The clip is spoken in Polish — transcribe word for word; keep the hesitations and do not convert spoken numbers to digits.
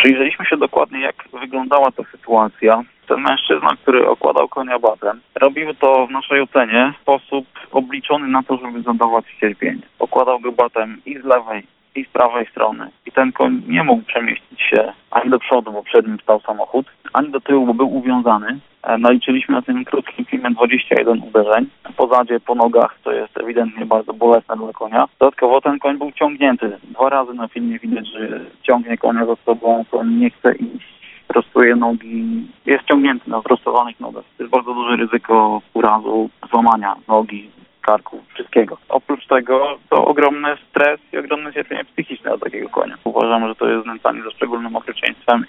Przyjrzeliśmy się dokładnie, jak wyglądała ta sytuacja. Ten mężczyzna, który okładał konia batem, robił to w naszej ocenie w sposób obliczony na to, żeby zadawać cierpienie. Okładał go batem i z lewej, i z prawej strony. I ten koń nie mógł przemieścić się ani do przodu, bo przed nim stał samochód, ani do tyłu, bo był uwiązany. Naliczyliśmy na tym krótkim filmie dwadzieścia jeden uderzeń. Po zadzie, po nogach, to jest ewidentnie bardzo bolesne dla konia. Dodatkowo ten koń był ciągnięty. Dwa razy na filmie widać, że ciągnie konia za sobą, koń nie chce iść, prostuje nogi, jest ciągnięty na prostowanych nogach. To jest bardzo duże ryzyko urazu, złamania nogi, karku, wszystkiego. Oprócz tego to ogromny stres i ogromne cierpienie psychiczne dla takiego konia. Uważam, że to jest znęcanie za szczególnym okrucieństwem